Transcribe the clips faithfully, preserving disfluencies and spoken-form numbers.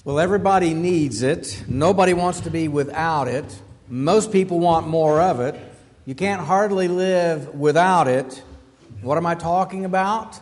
Well, everybody needs it. Nobody wants to be without it. Most people want more of it. You can't hardly live without it. What am I talking about?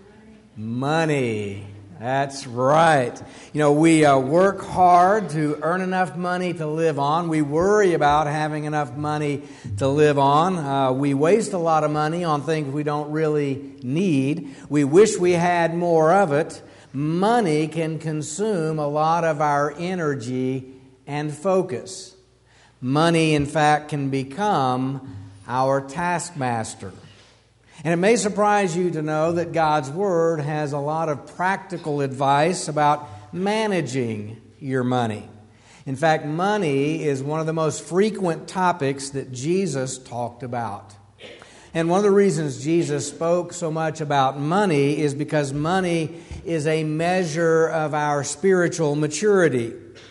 Money. That's right. You know, we uh, work hard to earn enough money to live on. We worry about having enough money to live on. Uh, we waste a lot of money on things we don't really need. We wish we had more of it. Money can consume a lot of our energy and focus. Money, in fact, can become our taskmaster. And it may surprise you to know that God's Word has a lot of practical advice about managing your money. In fact, money is one of the most frequent topics that Jesus talked about. And one of the reasons Jesus spoke so much about money is because money is a measure of our spiritual maturity.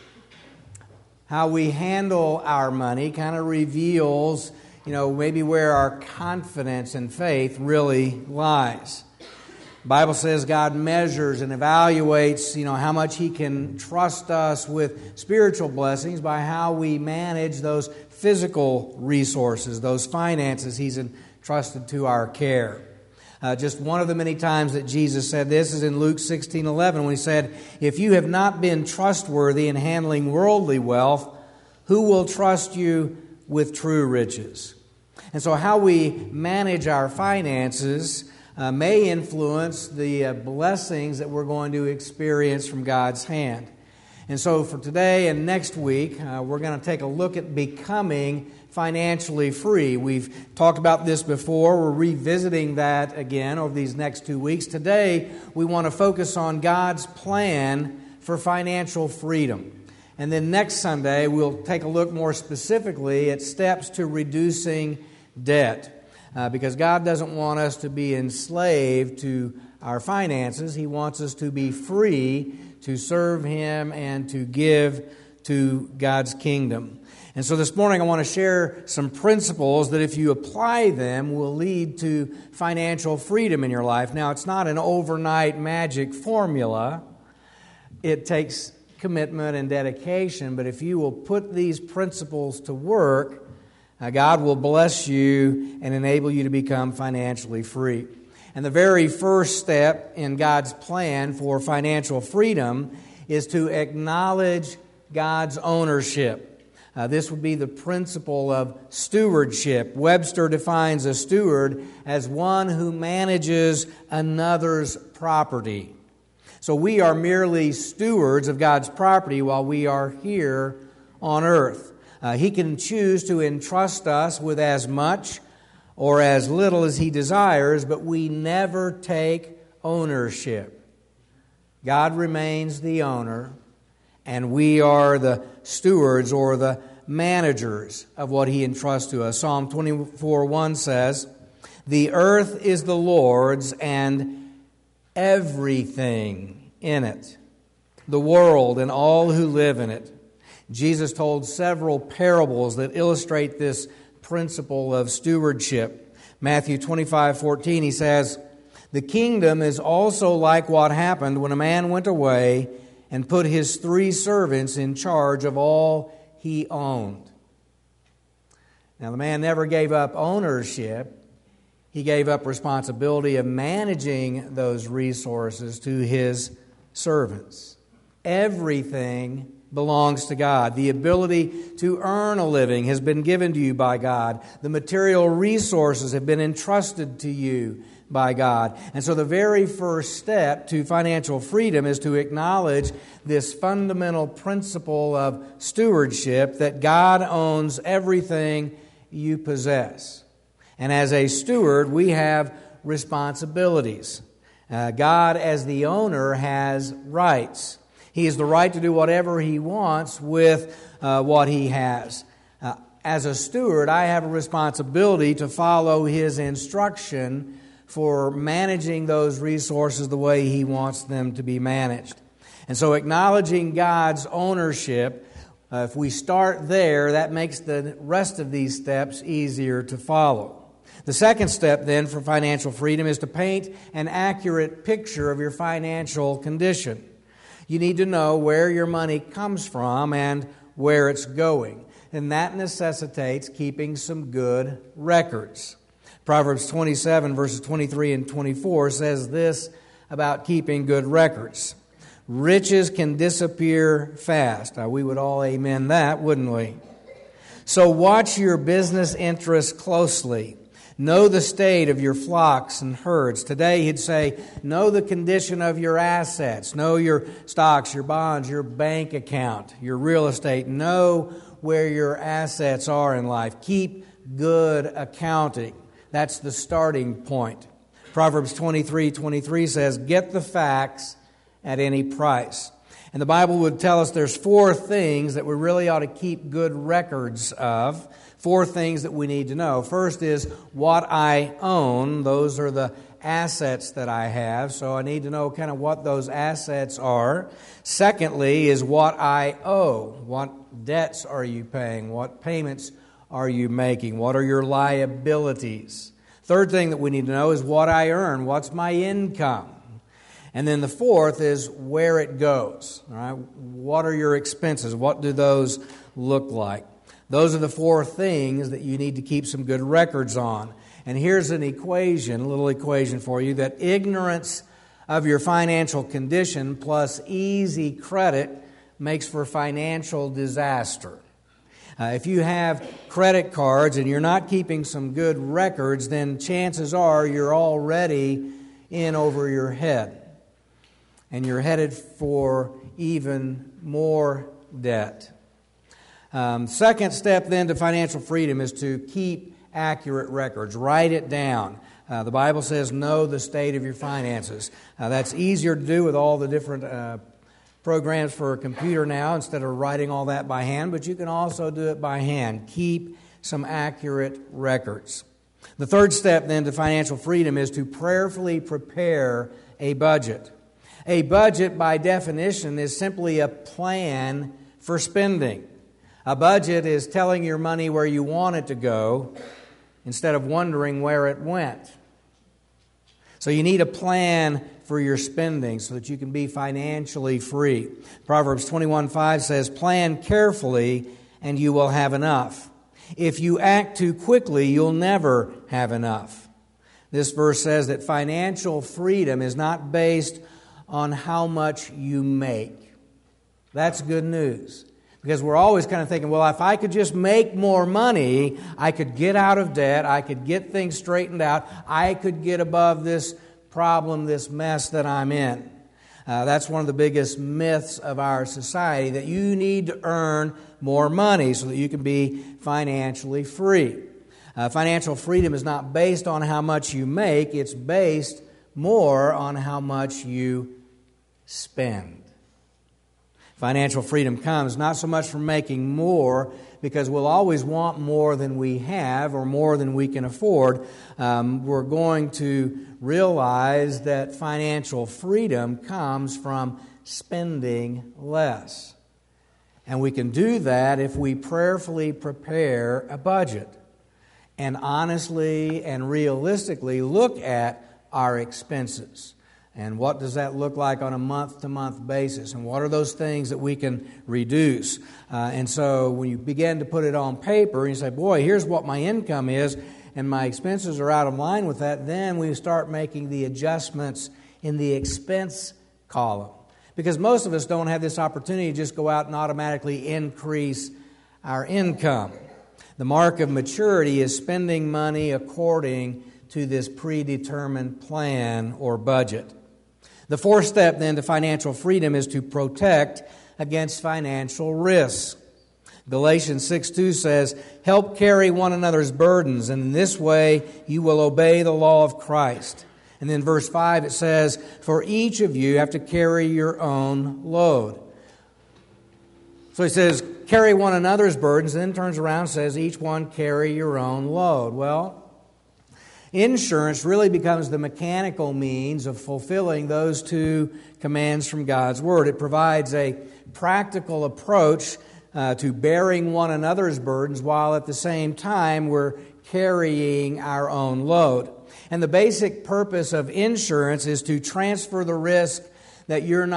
How we handle our money kind of reveals, you know, maybe where our confidence and faith really lies. The Bible says God measures and evaluates, you know, how much He can trust us with spiritual blessings by how we manage those physical resources, those finances He's entrusted to our care. Uh, just one of the many times that Jesus said this is in Luke sixteen eleven when He said, "If you have not been trustworthy in handling worldly wealth, who will trust you with true riches?" And so how we manage our finances uh, may influence the uh, blessings that we're going to experience from God's hand. And so for today and next week, uh, we're going to take a look at becoming financially free. We've talked about this before. We're revisiting that again over these next two weeks. Today, we want to focus on God's plan for financial freedom. And then next Sunday, we'll take a look more specifically at steps to reducing debt. Uh, because God doesn't want us to be enslaved to our finances. He wants us to be free to serve Him and to give to God's kingdom. And so this morning I want to share some principles that if you apply them will lead to financial freedom in your life. Now, it's not an overnight magic formula. It takes commitment and dedication, but if you will put these principles to work, uh, God will bless you and enable you to become financially free. And the very first step in God's plan for financial freedom is to acknowledge God's ownership. Uh, this would be the principle of stewardship. Webster defines a steward as one who manages another's property. So we are merely stewards of God's property while we are here on earth. Uh, he can choose to entrust us with as much or as little as He desires, but we never take ownership. God remains the owner, and we are the stewards or the managers of what He entrusts to us. Psalm twenty-four one says, "The earth is the Lord's and everything in it, the world and all who live in it." Jesus told several parables that illustrate this principle of stewardship. Matthew twenty-five fourteen, He says, "The kingdom is also like what happened when a man went away and put his three servants in charge of all he owned." Now, the man never gave up ownership. He gave up responsibility of managing those resources to his servants. Everything belongs to God. The ability to earn a living has been given to you by God. The material resources have been entrusted to you by God. And so the very first step to financial freedom is to acknowledge this fundamental principle of stewardship, that God owns everything you possess. And as a steward, we have responsibilities. Uh, God, as the owner, has rights. He has the right to do whatever He wants with uh, what He has. Uh, as a steward, I have a responsibility to follow His instruction for managing those resources the way He wants them to be managed. And so acknowledging God's ownership, uh, if we start there, that makes the rest of these steps easier to follow. The second step then for financial freedom is to paint an accurate picture of your financial condition. You need to know where your money comes from and where it's going. And that necessitates keeping some good records. Proverbs twenty-seven, verses twenty-three and twenty-four says this about keeping good records. Riches can disappear fast. Now, we would all amen that, wouldn't we? So watch your business interests closely. Know the state of your flocks and herds. Today he'd say, know the condition of your assets. Know your stocks, your bonds, your bank account, your real estate. Know where your assets are in life. Keep good accounting. That's the starting point. Proverbs twenty-three twenty-three says, get the facts at any price. And the Bible would tell us there's four things that we really ought to keep good records of. Four things that we need to know. First is what I own. Those are the assets that I have. So I need to know kind of what those assets are. Secondly is what I owe. What debts are you paying? What payments are you making? What are your liabilities? Third thing that we need to know is what I earn. What's my income? And then the fourth is where it goes. All right? What are your expenses? What do those look like? Those are the four things that you need to keep some good records on. And here's an equation, a little equation for you, that ignorance of your financial condition plus easy credit makes for financial disaster. Uh, if you have credit cards and you're not keeping some good records, then chances are you're already in over your head. And you're headed for even more debt. Um, second step then to financial freedom is to keep accurate records. Write it down. Uh, the Bible says know the state of your finances. Uh, that's easier to do with all the different uh, programs for a computer now instead of writing all that by hand, but you can also do it by hand. Keep some accurate records. The third step then to financial freedom is to prayerfully prepare a budget. A budget, by definition, is simply a plan for spending. A budget is telling your money where you want it to go instead of wondering where it went. So you need a plan for your spending so that you can be financially free. Proverbs twenty-one five says, plan carefully and you will have enough. If you act too quickly, you'll never have enough. This verse says that financial freedom is not based on how much you make. That's good news. Because we're always kind of thinking, well, if I could just make more money, I could get out of debt, I could get things straightened out, I could get above this problem, this mess that I'm in. Uh, that's one of the biggest myths of our society, that you need to earn more money so that you can be financially free. Uh, financial freedom is not based on how much you make, it's based more on how much you spend. Financial freedom comes not so much from making more, because we'll always want more than we have or more than we can afford. Um, we're going to realize that financial freedom comes from spending less. And we can do that if we prayerfully prepare a budget and honestly and realistically look at our expenses. And what does that look like on a month-to-month basis? And what are those things that we can reduce? Uh, and so when you begin to put it on paper and you say, boy, here's what my income is, and my expenses are out of line with that, then we start making the adjustments in the expense column. Because most of us don't have this opportunity to just go out and automatically increase our income. The mark of maturity is spending money according to this predetermined plan or budget. The fourth step then to financial freedom is to protect against financial risk. Galatians six two says, help carry one another's burdens, and in this way you will obey the law of Christ. And then verse five it says, for each of you have to carry your own load. So he says, carry one another's burdens, and then turns around and says, each one carry your own load. Well, insurance really becomes the mechanical means of fulfilling those two commands from God's Word. It provides a practical approach uh, to bearing one another's burdens while at the same time we're carrying our own load. And the basic purpose of insurance is to transfer the risk that you're not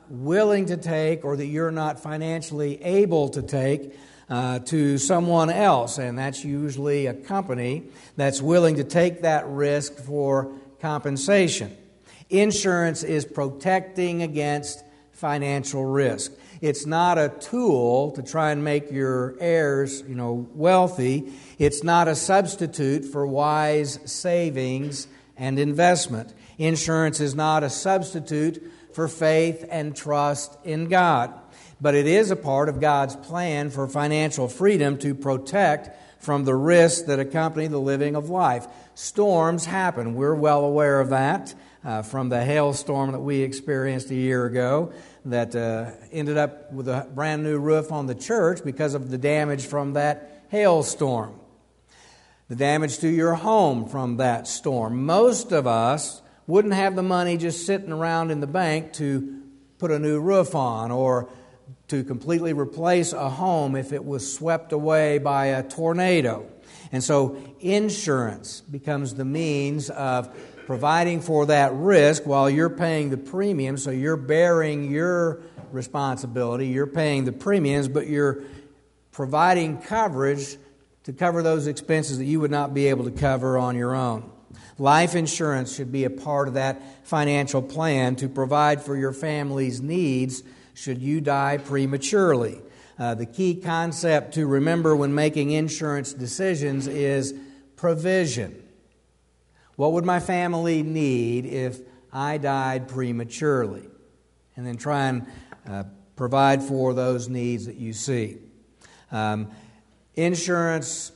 willing to take or that you're not financially able to take uh, to someone else. And that's usually a company that's willing to take that risk for compensation. Insurance is protecting against financial risk. It's not a tool to try and make your heirs, you know, wealthy. It's not a substitute for wise savings and investment. Insurance is not a substitute for faith and trust in God. But it is a part of God's plan for financial freedom to protect from the risks that accompany the living of life. Storms happen. We're well aware of that uh, from the hailstorm that we experienced a year ago that uh, ended up with a brand new roof on the church because of the damage from that hailstorm. The damage to your home from that storm. Most of us wouldn't have the money just sitting around in the bank to put a new roof on or to completely replace a home if it was swept away by a tornado. And so insurance becomes the means of providing for that risk while you're paying the premium. So you're bearing your responsibility, you're paying the premiums, but you're providing coverage to cover those expenses that you would not be able to cover on your own. Life insurance should be a part of that financial plan to provide for your family's needs should you die prematurely. Uh, the key concept to remember when making insurance decisions is provision. What would my family need if I died prematurely? And then try and uh, provide for those needs that you see. Um, insurance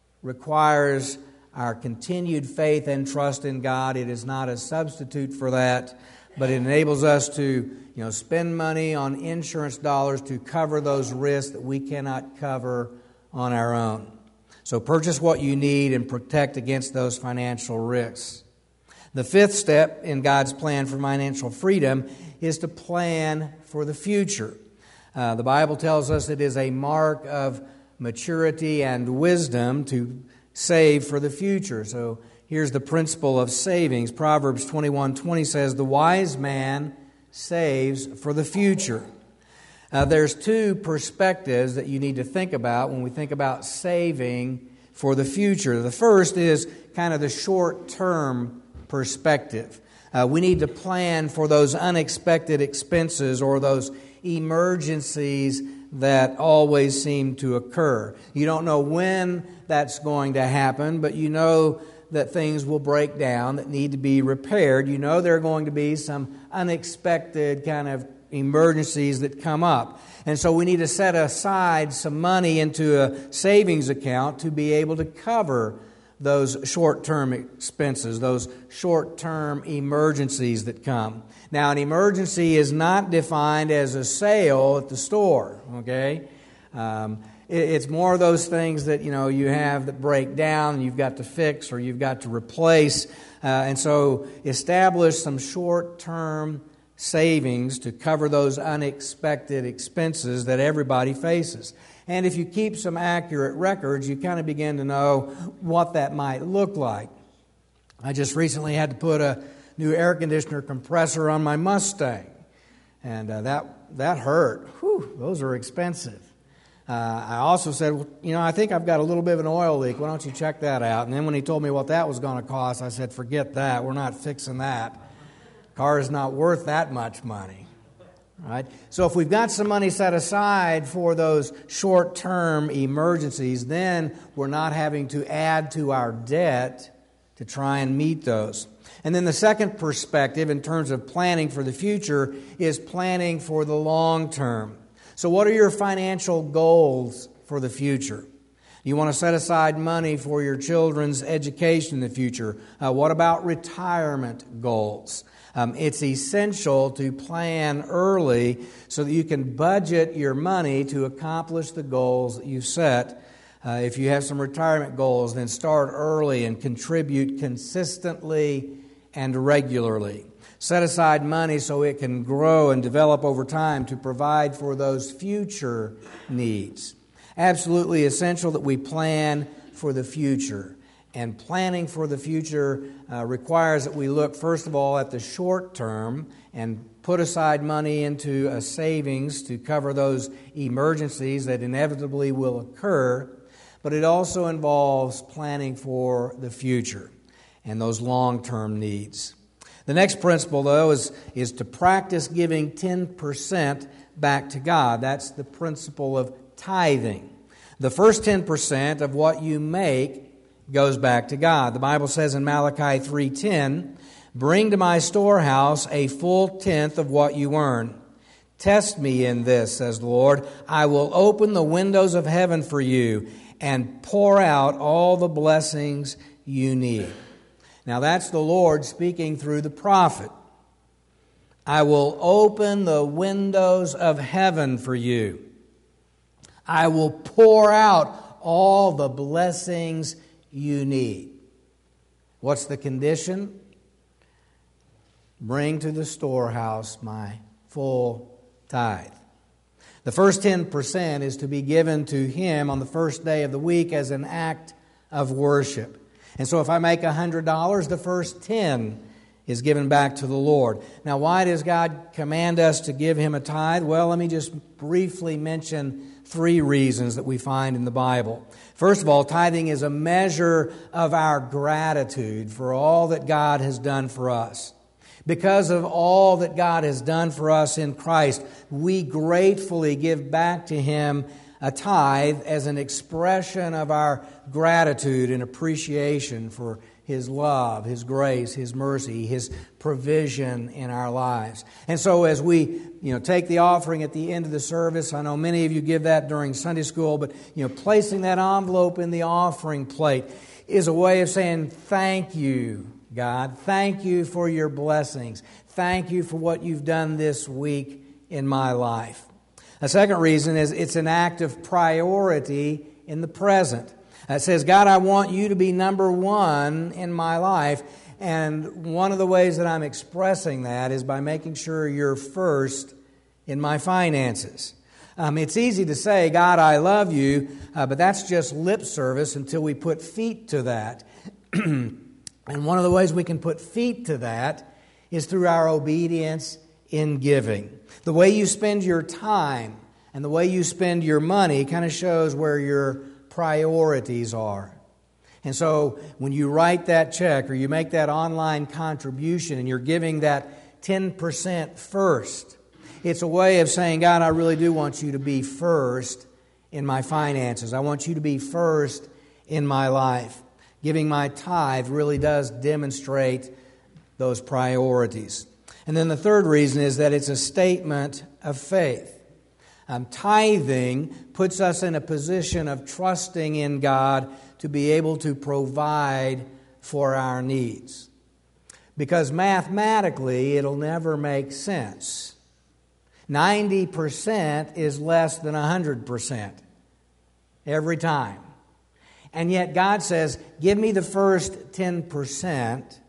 requires our continued faith and trust in God. It is not a substitute for that, but it enables us to, you know, spend money on insurance dollars to cover those risks that we cannot cover on our own. So purchase what you need and protect against those financial risks. The fifth step in God's plan for financial freedom is to plan for the future. Uh, the Bible tells us it is a mark of maturity and wisdom to save for the future. So here's the principle of savings. Proverbs twenty-one twenty says, "The wise man saves for the future." Uh, there's two perspectives that you need to think about when we think about saving for the future. The first is kind of the short-term perspective. Uh, we need to plan for those unexpected expenses or those emergencies that always seem to occur. You don't know when that's going to happen, but you know that things will break down that need to be repaired. You know there are going to be some unexpected kind of emergencies that come up. And so we need to set aside some money into a savings account to be able to cover those short-term expenses, those short-term emergencies that come. Now, an emergency is not defined as a sale at the store, okay? Um, it, it's more of those things that, you know, you have that break down and you've got to fix or you've got to replace. Uh, and so establish some short-term savings to cover those unexpected expenses that everybody faces. And if you keep some accurate records, you kind of begin to know what that might look like. I just recently had to put a new air conditioner compressor on my Mustang, and uh, that that hurt. Whew, those are expensive. Uh, I also said, well, you know, I think I've got a little bit of an oil leak. Why don't you check that out? And then when he told me what that was going to cost, I said, forget that. We're not fixing that. Car is not worth that much money. Right? So if we've got some money set aside for those short-term emergencies, then we're not having to add to our debt to try and meet those. And then the second perspective in terms of planning for the future is planning for the long term. So what are your financial goals for the future? You want to set aside money for your children's education in the future. Uh, what about retirement goals? Um, it's essential to plan early so that you can budget your money to accomplish the goals that you set. Uh, if you have some retirement goals, then start early and contribute consistently and regularly. Set aside money so it can grow and develop over time to provide for those future needs. Absolutely essential that we plan for the future. And planning for the future uh, requires that we look, first of all, at the short term and put aside money into a savings to cover those emergencies that inevitably will occur. But it also involves planning for the future and those long-term needs. The next principle, though, is, is to practice giving ten percent back to God. That's the principle of tithing. The first ten percent of what you make goes back to God. The Bible says in Malachi three ten, "Bring to my storehouse a full tenth of what you earn. Test me in this, says the Lord. I will open the windows of heaven for you and pour out all the blessings you need." Now that's the Lord speaking through the prophet. I will open the windows of heaven for you. I will pour out all the blessings you need. What's the condition? Bring to the storehouse my full tithe. The first ten percent is to be given to Him on the first day of the week as an act of worship. And so if I make one hundred dollars, the first ten is given back to the Lord. Now, why does God command us to give Him a tithe? Well, let me just briefly mention three reasons that we find in the Bible. First of all, tithing is a measure of our gratitude for all that God has done for us. Because of all that God has done for us in Christ, we gratefully give back to Him a tithe as an expression of our gratitude and appreciation for His love, His grace, His mercy, His provision in our lives. And so as we, you know, take the offering at the end of the service, I know many of you give that during Sunday school, but, you know, placing that envelope in the offering plate is a way of saying, thank you, God. Thank you for your blessings. Thank you for what you've done this week in my life. A second reason is it's an act of priority in the present. It says, God, I want you to be number one in my life. And one of the ways that I'm expressing that is by making sure you're first in my finances. Um, it's easy to say, God, I love you, uh, but that's just lip service until we put feet to that. And one of the ways we can put feet to that is through our obedience in giving. The way you spend your time and the way you spend your money kind of shows where your priorities are. And so when you write that check or you make that online contribution and you're giving that ten percent first, it's a way of saying, God, I really do want you to be first in my finances. I want you to be first in my life. Giving my tithe really does demonstrate those priorities. And then the third reason is that it's a statement of faith. Um, tithing puts us in a position of trusting in God to be able to provide for our needs. Because mathematically, it'll never make sense. ninety percent is less than one hundred percent every time. And yet God says, give me the first ten percent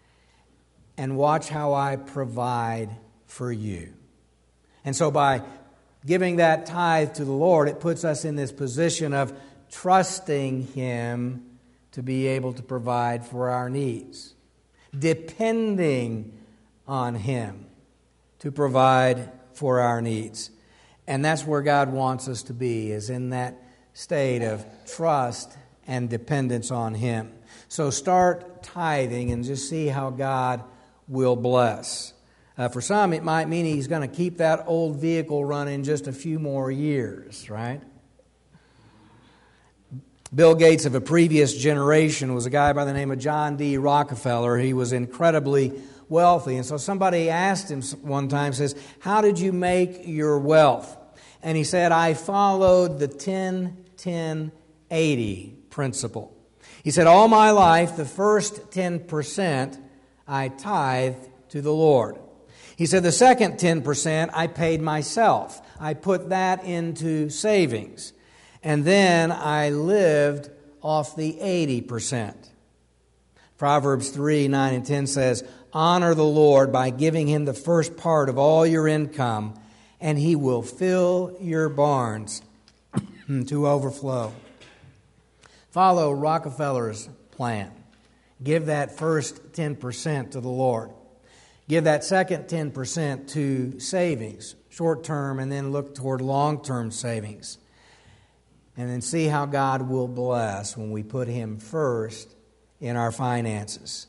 and watch how I provide for you. And so by giving that tithe to the Lord, it puts us in this position of trusting Him to be able to provide for our needs. Depending on Him to provide for our needs. And that's where God wants us to be, is in that state of trust and dependence on Him. So start tithing and just see how God will bless. Uh, for some, it might mean He's going to keep that old vehicle running just a few more years, right? Bill Gates of a previous generation was a guy by the name of John D. Rockefeller. He was incredibly wealthy. And so somebody asked him one time, says, how did you make your wealth? And he said, I followed the ten ten eighty principle. He said, all my life, the first ten percent I tithed to the Lord. He said, the second ten percent I paid myself. I put that into savings. And then I lived off the eighty percent. Proverbs three, nine, and ten says, honor the Lord by giving Him the first part of all your income, and He will fill your barns to overflow. Follow Rockefeller's plan. Give that first ten percent to the Lord. Give that second ten percent to savings, short-term, and then look toward long-term savings. And then see how God will bless when we put Him first in our finances.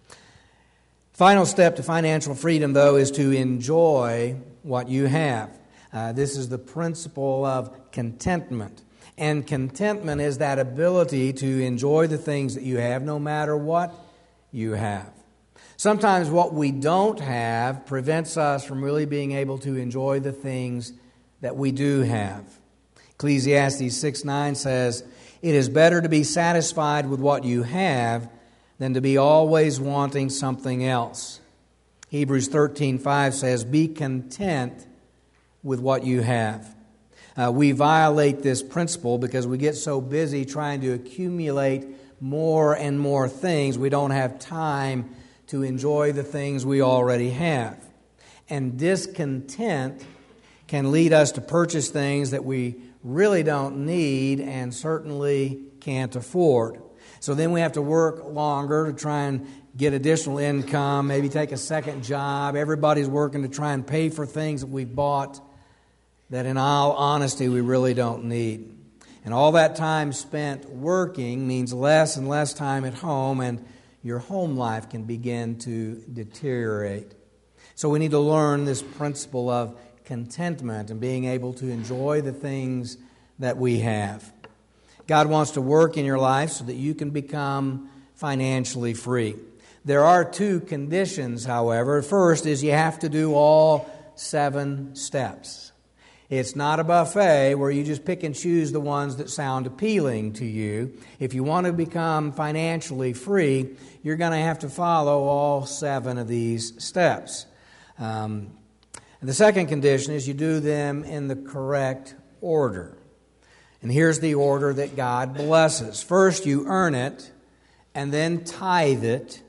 Final step to financial freedom, though, is to enjoy what you have. Uh, this is the principle of contentment. And contentment is that ability to enjoy the things that you have no matter what you have. Sometimes what we don't have prevents us from really being able to enjoy the things that we do have. Ecclesiastes six nine says, "It is better to be satisfied with what you have than to be always wanting something else." Hebrews thirteen five says, "Be content with what you have." Uh, we violate this principle because we get so busy trying to accumulate more and more things, we don't have time to enjoy the things we already have. And discontent can lead us to purchase things that we really don't need and certainly can't afford. So then we have to work longer to try and get additional income, maybe take a second job. Everybody's working to try and pay for things that we've bought that in all honesty we really don't need. And all that time spent working means less and less time at home, and your home life can begin to deteriorate. So we need to learn this principle of contentment and being able to enjoy the things that we have. God wants to work in your life so that you can become financially free. There are two conditions, however. First is you have to do all seven steps. It's not a buffet where you just pick and choose the ones that sound appealing to you. If you want to become financially free, you're going to have to follow all seven of these steps. Um, and the second condition is you do them in the correct order. And here's the order that God blesses. First, you earn it, and then tithe it.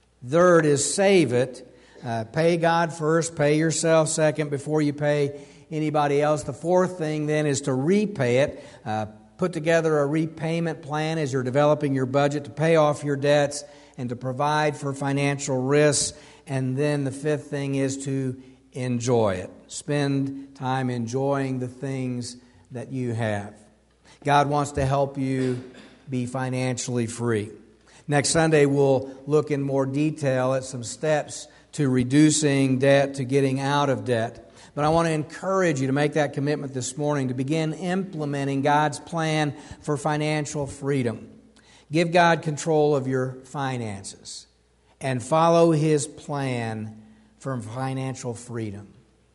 Third is save it. Uh, pay God first, pay yourself second before you pay anybody else. The fourth thing then is to repay it. Uh, put together a repayment plan as you're developing your budget to pay off your debts and to provide for financial risks. And then the fifth thing is to enjoy it. Spend time enjoying the things that you have. God wants to help you be financially free. Next Sunday, we'll look in more detail at some steps to reducing debt, to getting out of debt. But I want to encourage you to make that commitment this morning to begin implementing God's plan for financial freedom. Give God control of your finances and follow His plan for financial freedom.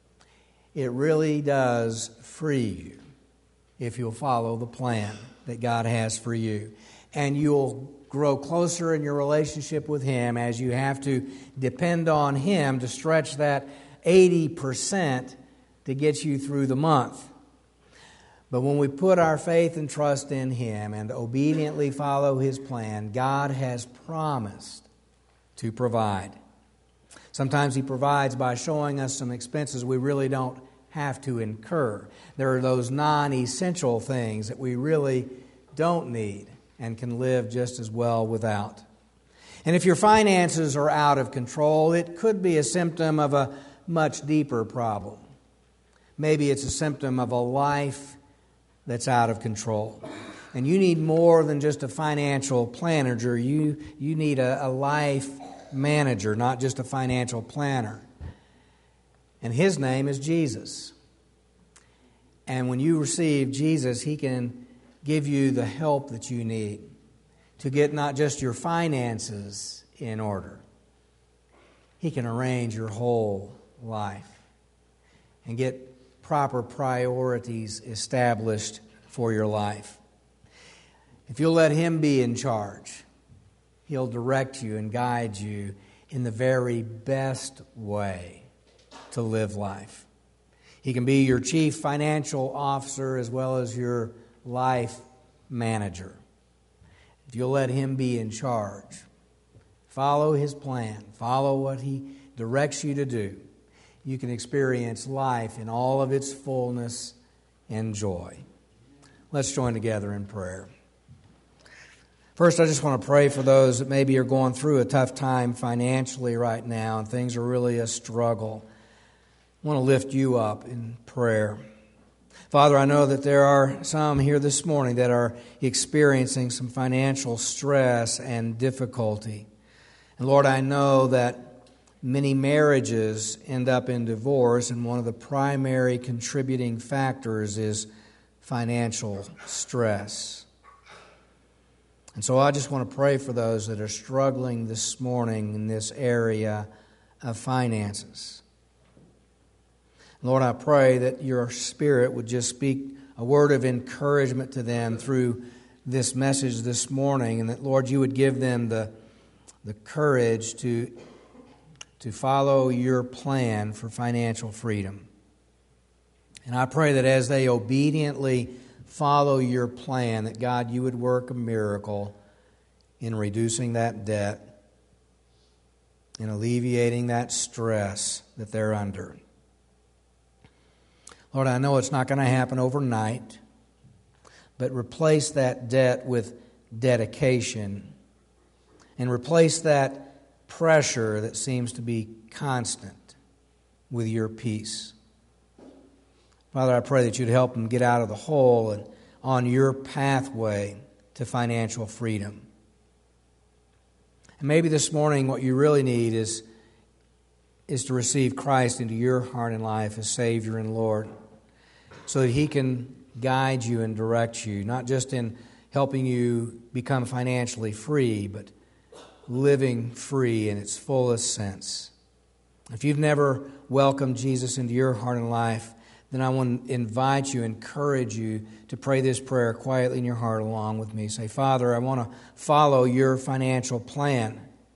It really does free you if you'll follow the plan that God has for you. And you'll grow closer in your relationship with Him as you have to depend on Him to stretch that eighty percent to get you through the month. But when we put our faith and trust in Him and obediently follow His plan, God has promised to provide. Sometimes He provides by showing us some expenses we really don't have to incur. There are those non-essential things that we really don't need and can live just as well without. And if your finances are out of control, it could be a symptom of a much deeper problem. Maybe it's a symptom of a life that's out of control. And you need more than just a financial planner. You, you need a, a life manager, not just a financial planner. And His name is Jesus. And when you receive Jesus, He can give you the help that you need to get not just your finances in order. He can arrange your whole life and get proper priorities established for your life. If you'll let Him be in charge, He'll direct you and guide you in the very best way to live life. He can be your chief financial officer as well as your life manager. If you'll let Him be in charge, follow His plan, follow what He directs you to do, you can experience life in all of its fullness and joy. Let's join together in prayer. First, I just want to pray for those that maybe are going through a tough time financially right now and things are really a struggle. I want to lift you up in prayer. Father, I know that there are some here this morning that are experiencing some financial stress and difficulty. And Lord, I know that many marriages end up in divorce, and one of the primary contributing factors is financial stress. And so I just want to pray for those that are struggling this morning in this area of finances. Lord, I pray that your Spirit would just speak a word of encouragement to them through this message this morning, and that, Lord, you would give them the, the courage to, to follow your plan for financial freedom. And I pray that as they obediently follow your plan, that, God, you would work a miracle in reducing that debt, in alleviating that stress that they're under. Lord, I know it's not going to happen overnight, but replace that debt with dedication and replace that pressure that seems to be constant with your peace. Father, I pray that you'd help them get out of the hole and on your pathway to financial freedom. And maybe this morning what you really need is, is to receive Christ into your heart and life as Savior and Lord, so that He can guide you and direct you, not just in helping you become financially free, but living free in its fullest sense. If you've never welcomed Jesus into your heart and life, then I want to invite you, encourage you to pray this prayer quietly in your heart along with me. Say, Father, I want to follow your financial plan.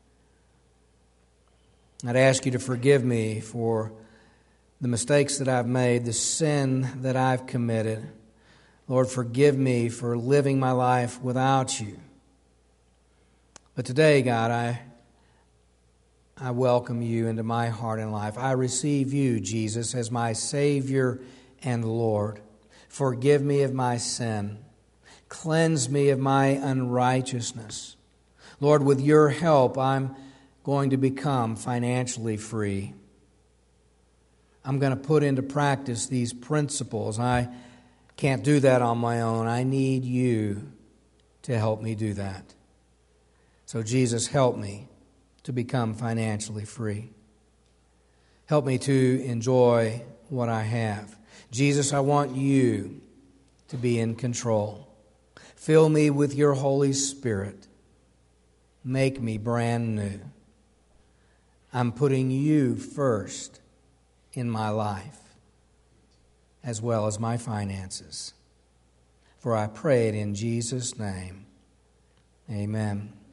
I'd ask you to forgive me for the mistakes that I've made, the sin that I've committed. Lord, forgive me for living my life without you. But today, God, I, I welcome you into my heart and life. I receive you, Jesus, as my Savior and Lord. Forgive me of my sin. Cleanse me of my unrighteousness. Lord, with your help, I'm going to become financially free. I'm going to put into practice these principles. I can't do that on my own. I need you to help me do that. So, Jesus, help me to become financially free. Help me to enjoy what I have. Jesus, I want you to be in control. Fill me with your Holy Spirit. Make me brand new. I'm putting you first in my life, as well as my finances. For I pray it in Jesus' name. Amen.